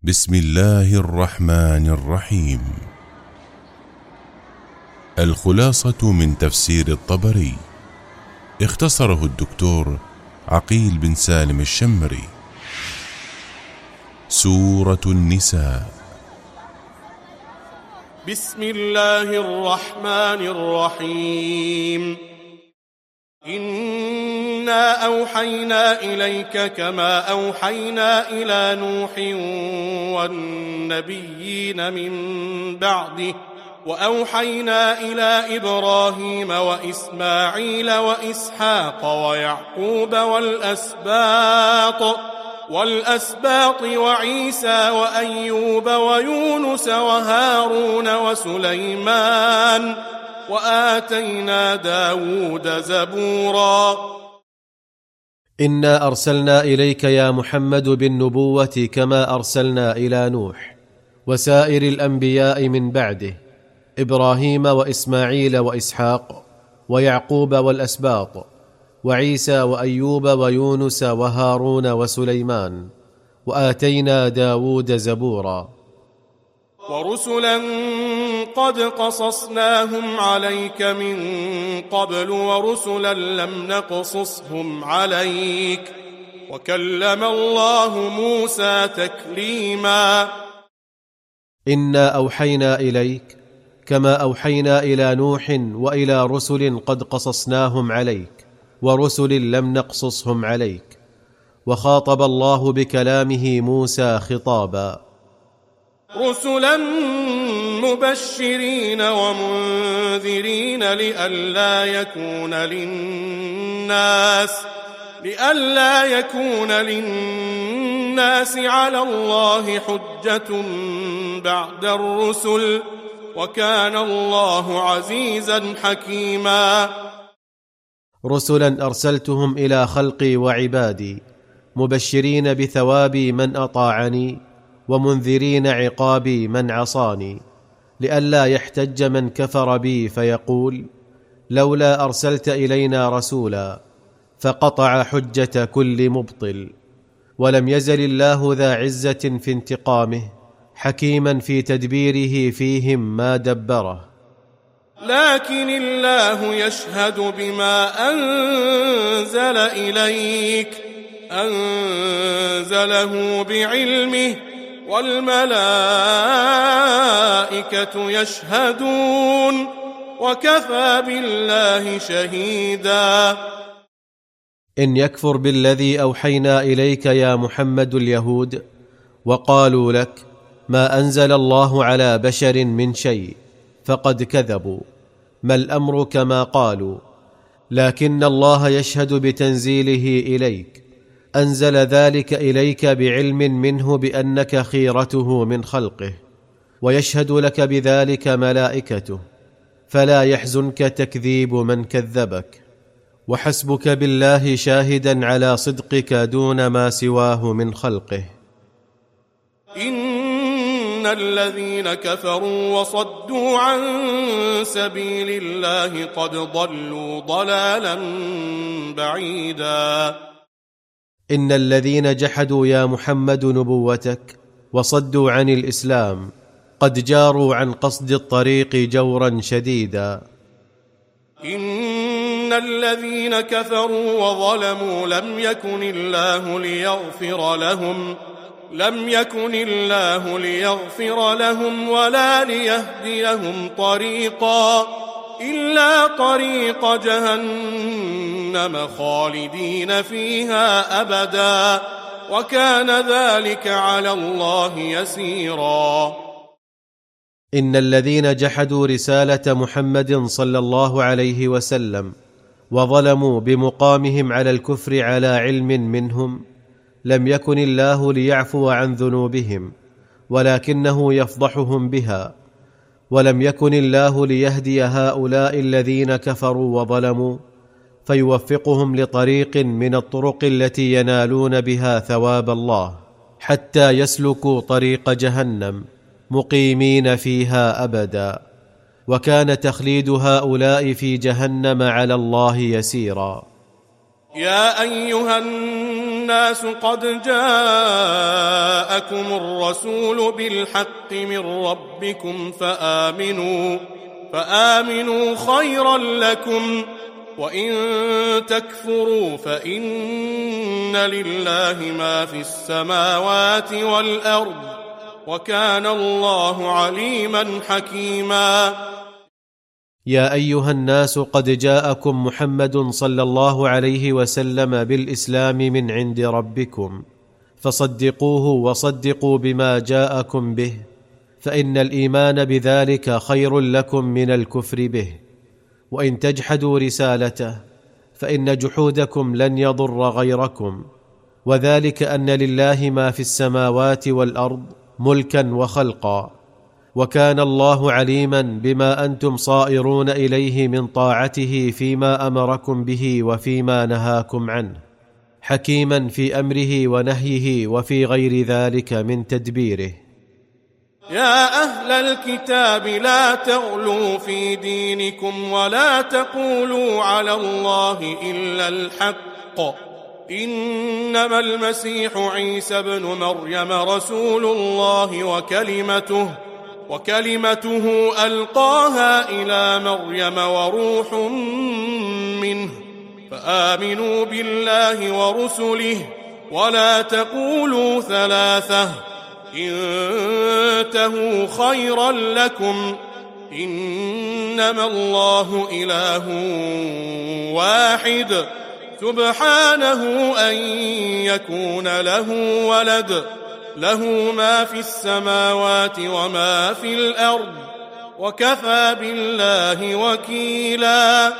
بسم الله الرحمن الرحيم. الخلاصة من تفسير الطبري، اختصره الدكتور عقيل بن سالم الشمري. سورة النساء. بسم الله الرحمن الرحيم. إنا أوحينا إليك كما أوحينا إلى نوح والنبيين من بعده، وأوحينا إلى إبراهيم وإسماعيل وإسحاق ويعقوب والأسباط وعيسى وأيوب ويونس وهارون وسليمان، وآتينا داود زبورا. إنا أرسلنا إليك يا محمد بالنبوة كما أرسلنا إلى نوح وسائر الأنبياء من بعده، إبراهيم وإسماعيل وإسحاق ويعقوب والأسباط وعيسى وأيوب ويونس وهارون وسليمان، وآتينا داود زبورا. ورسلا قد قصصناهم عليك من قبل ورسلا لم نقصصهم عليك، وكلم الله موسى تكليما. إنا أوحينا إليك كما أوحينا إلى نوح وإلى رسل قد قصصناهم عليك ورسل لم نقصصهم عليك، وخاطب الله بكلامه موسى خطابا. رسلا مبشرين ومنذرين لئلا يكون للناس على الله حجة بعد الرسل، وكان الله عزيزا حكيما. رسلا أرسلتهم إلى خلقي وعبادي، مبشرين بثوابي من أطاعني ومنذرين عقابي من عصاني، لئلا يحتج من كفر بي فيقول لولا أرسلت إلينا رسولا، فقطع حجة كل مبطل. ولم يزل الله ذا عزة في انتقامه، حكيما في تدبيره فيهم ما دبره. لكن الله يشهد بما أنزل إليك، أنزله بعلمه، والملائكة يشهدون، وكفى بالله شهيدا. إن يكفر بالذي أوحينا إليك يا محمد اليهود وقالوا لك ما أنزل الله على بشر من شيء، فقد كذبوا، ما الأمر كما قالوا، لكن الله يشهد بتنزيله إليك، أنزل ذلك إليك بعلم منه بأنك خيرته من خلقه، ويشهد لك بذلك ملائكته، فلا يحزنك تكذيب من كذبك، وحسبك بالله شاهدا على صدقك دون ما سواه من خلقه. إن الذين كفروا وصدوا عن سبيل الله قد ضلوا ضلالا بعيدا. إن الذين جحدوا يا محمد نبوتك وصدوا عن الإسلام قد جاروا عن قصد الطريق جورا شديدا. إن الذين كفروا وظلموا لم يكن الله ليغفر لهم ولا ليهديهم طريقا إلا طريق جهنم خالدين فيها أبدا، وكان ذلك على الله يسيرا. إن الذين جحدوا رسالة محمد صلى الله عليه وسلم وظلموا بمقامهم على الكفر على علم منهم لم يكن الله ليعفو عن ذنوبهم، ولكنه يفضحهم بها، ولم يكن الله ليهدي هؤلاء الذين كفروا وظلموا فيوفقهم لطريق من الطرق التي ينالون بها ثواب الله، حتى يسلكوا طريق جهنم مقيمين فيها أبدا، وكان تخليد هؤلاء في جهنم على الله يسيرا. يا أيها الناس الناس قد جاءكم الرسول بالحق من ربكم فآمنوا خيرا لكم، وإن تكفروا فإن لله ما في السماوات والأرض، وكان الله عليما حكيما. يا أيها الناس قد جاءكم محمد صلى الله عليه وسلم بالإسلام من عند ربكم، فصدقوه وصدقوا بما جاءكم به، فإن الإيمان بذلك خير لكم من الكفر به. وإن تجحدوا رسالته فإن جحودكم لن يضر غيركم، وذلك أن لله ما في السماوات والأرض ملكا وخلقا، وكان الله عليما بما أنتم صائرون إليه من طاعته فيما أمركم به وفيما نهاكم عنه، حكيما في أمره ونهيه وفي غير ذلك من تدبيره. يا أهل الكتاب لا تغلوا في دينكم ولا تقولوا على الله إلا الحق، إنما المسيح عيسى ابن مريم رسول الله وكلمته ألقاها إلى مريم وروح منه، فآمنوا بالله ورسله ولا تقولوا ثلاثة، انتهوا خيرا لكم، إنما الله إله واحد سبحانه أن يكون له ولد، له ما في السماوات وما في الأرض، وكفى بالله وكيلا.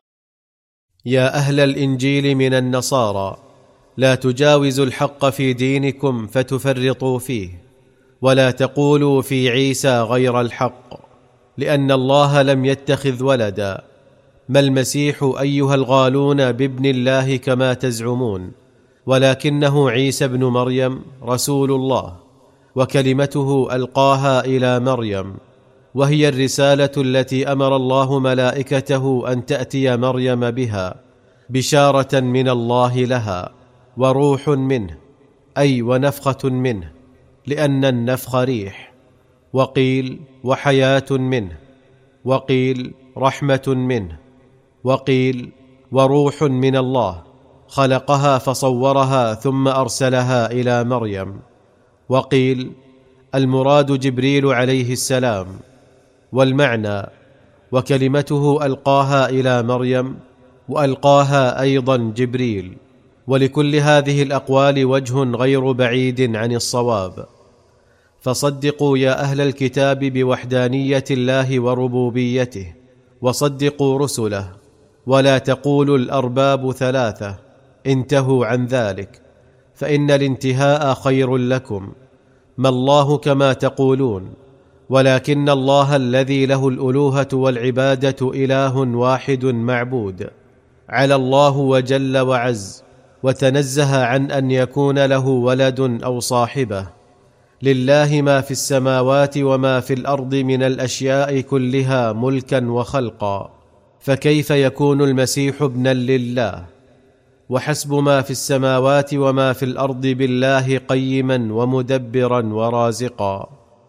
يا أهل الإنجيل من النصارى لا تجاوزوا الحق في دينكم فتفرطوا فيه، ولا تقولوا في عيسى غير الحق، لأن الله لم يتخذ ولدا، ما المسيح أيها الغالون بابن الله كما تزعمون، ولكنه عيسى ابن مريم رسول الله، وكلمته ألقاها إلى مريم، وهي الرسالة التي أمر الله ملائكته أن تأتي مريم بها بشارة من الله لها، وروح منه، أي ونفخة منه، لأن النفخ ريح، وقيل وحياة منه، وقيل رحمة منه، وقيل وروح من الله خلقها فصورها ثم أرسلها إلى مريم، وقيل المراد جبريل عليه السلام. والمعنى وكلمته ألقاها إلى مريم، وألقاها أيضا جبريل. ولكل هذه الأقوال وجه غير بعيد عن الصواب. فصدقوا يا أهل الكتاب بوحدانية الله وربوبيته، وصدقوا رسله، ولا تقولوا الأرباب ثلاثة، انتهوا عن ذلك، فإن الانتهاء خير لكم. ما الله كما تقولون، ولكن الله الذي له الألوهة والعبادة إله واحد معبود، على الله وجل وعز، وتنزه عن أن يكون له ولد أو صاحبة. لله ما في السماوات وما في الأرض من الأشياء كلها ملكا وخلقا، فكيف يكون المسيح ابنا لله؟ وحسب ما في السماوات وما في الأرض بالله قيما ومدبرا ورازقا.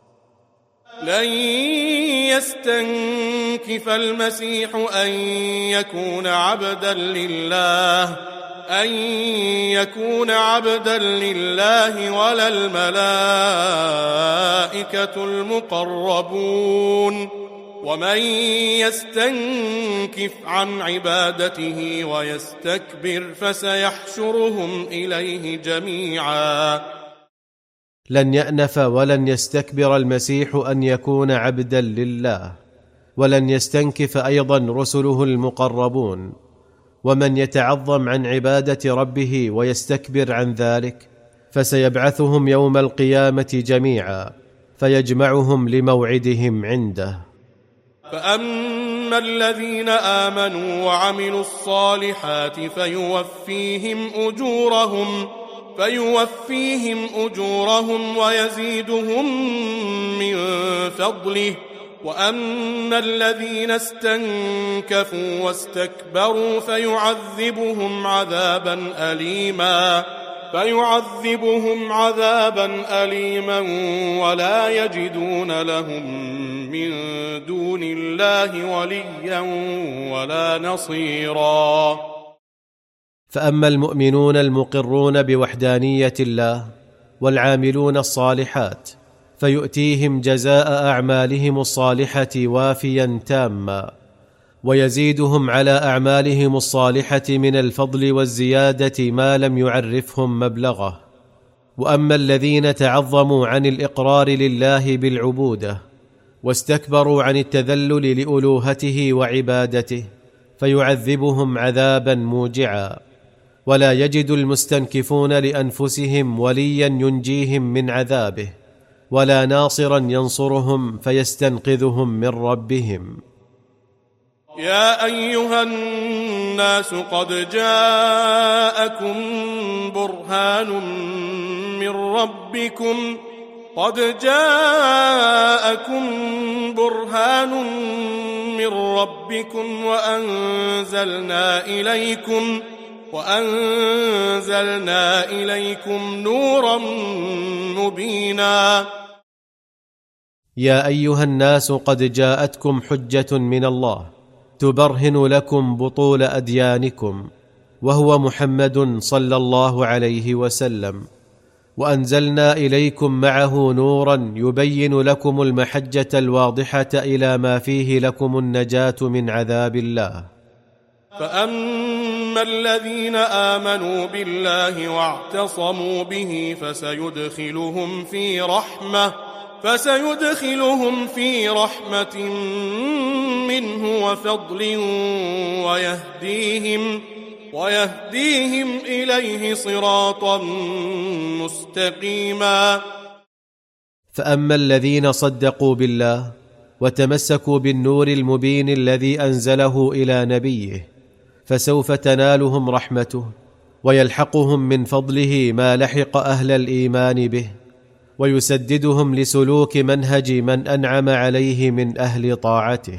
لن يستنكف المسيح أن يكون عبدا لله ولا الملائكة المقربون، ومن يستنكف عن عبادته ويستكبر فسيحشرهم إليه جميعا. لن يأنف ولن يستكبر المسيح أن يكون عبدا لله، ولن يستنكف أيضا رسله المقربون. ومن يتعظم عن عبادة ربه ويستكبر عن ذلك فسيبعثهم يوم القيامة جميعا، فيجمعهم لموعدهم عنده. فأما الذين آمنوا وعملوا الصالحات فيوفيهم أجورهم ويزيدهم من فضله. وأما الذين استنكفوا واستكبروا فيعذبهم عذابا أليما، فيعذبهم عذابا أليما ولا يجدون لهم من دون الله وليا ولا نصيرا. فأما المؤمنون المقرون بوحدانية الله والعاملون الصالحات فيؤتيهم جزاء أعمالهم الصالحة وافيا تاما، ويزيدهم على أعمالهم الصالحة من الفضل والزيادة ما لم يعرفهم مبلغه. وأما الذين تعظموا عن الإقرار لله بالعبودة واستكبروا عن التذلل لألوهته وعبادته فيعذبهم عذابا موجعا، ولا يجد المستنكفون لأنفسهم وليا ينجيهم من عذابه ولا ناصرا ينصرهم فيستنقذهم من ربهم. يا أيها الناس قد جاءكم برهان من ربكم وأنزلنا إليكم نورا مبينا. يا أيها الناس قد جاءتكم حجة من الله تبرهن لكم بطول أديانكم، وهو محمد صلى الله عليه وسلم، وأنزلنا إليكم معه نورا يبين لكم المحجة الواضحة إلى ما فيه لكم النجاة من عذاب الله. فأما الذين آمنوا بالله واعتصموا به فسيدخلهم في رحمة منه وفضل ويهديهم إليه صراطا مستقيما. فأما الذين صدقوا بالله وتمسكوا بالنور المبين الذي أنزله إلى نبيه فسوف تنالهم رحمته ويلحقهم من فضله ما لحق أهل الإيمان به، ويسددهم لسلوك منهج من أنعم عليه من أهل طاعته.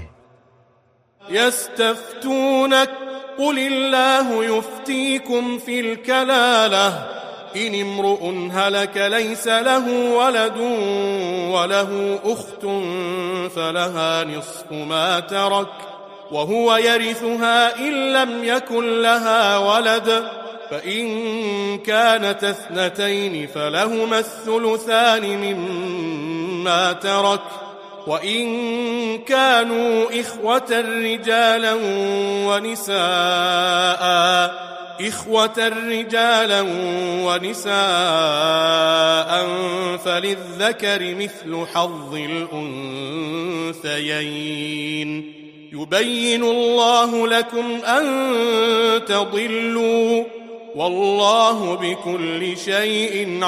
يستفتونك قل الله يفتيكم في الكلالة إن امرؤ هلك ليس له ولد وله أخت فلها نصف ما ترك وهو يرثها إن لم يكن لها ولد، فإن كانت اثنتين فلهما الثلثان مما ترك، وإن كانوا إخوة رجالا ونساء فللذكر مثل حظ الأنثيين. يبين الله لكم أن تضلوا والله بكل شيء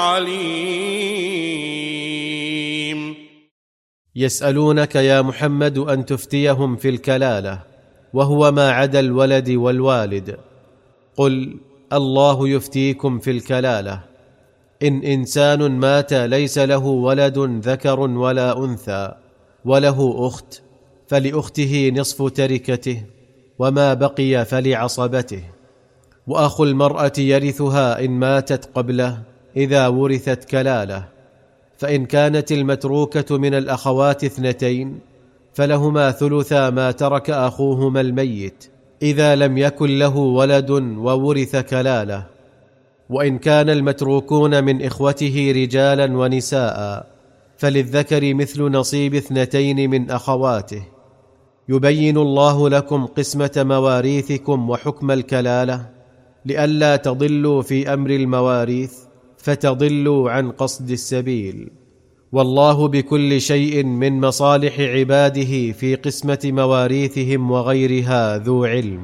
عليم. يسألونك يا محمد أن تفتيهم في الكلالة وهو ما عدا الولد والوالد. قل الله يفتيكم في الكلالة إن إنسان مات ليس له ولد ذكر ولا أنثى وله أخت فلأخته نصف تركته وما بقي فلعصبته، وأخو المرأة يرثها إن ماتت قبله إذا ورثت كلالة، فإن كانت المتروكة من الأخوات اثنتين فلهما ثلثا ما ترك أخوهما الميت إذا لم يكن له ولد وورث كلالة، وإن كان المتروكون من إخوته رجالا ونساء فللذكر مثل نصيب اثنتين من أخواته. يبين الله لكم قسمة مواريثكم وحكم الكلالة لئلا تضلوا في أمر المواريث فتضلوا عن قصد السبيل، والله بكل شيء من مصالح عباده في قسمة مواريثهم وغيرها ذو علم.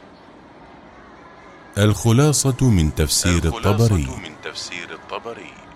الخلاصة من تفسير الطبري.